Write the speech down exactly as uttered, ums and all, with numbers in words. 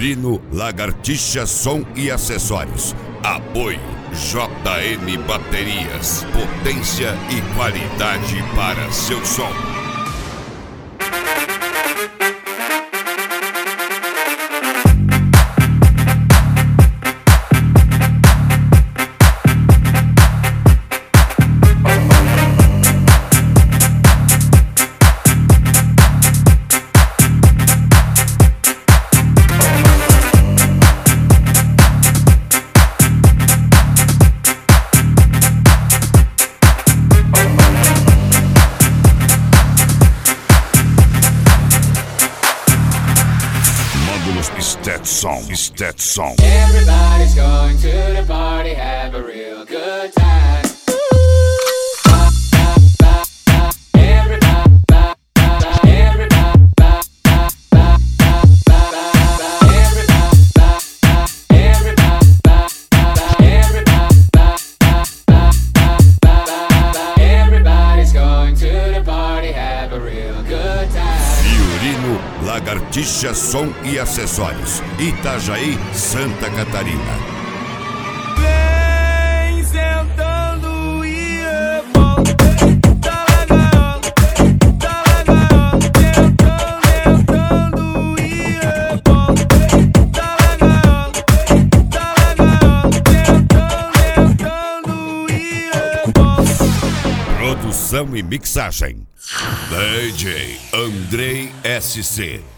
Fiorino, Lagartixa Som e Acessórios. Apoio J M Baterias. Potência e qualidade para seu som. Stetson, Stetson. Everybody's going to the party, have a real good time. Everybody's going to the party, have a real good time. Fiorino, Lagartixa Som e Acessórios. Itajaí, Santa Catarina. Vem sentando e revolta. Tá legal, tá legal. Sentando, sentando e revolta. Tá legal, tá legal. Sentando, sentando e revolta. Produção e mixagem D J Andrei S C.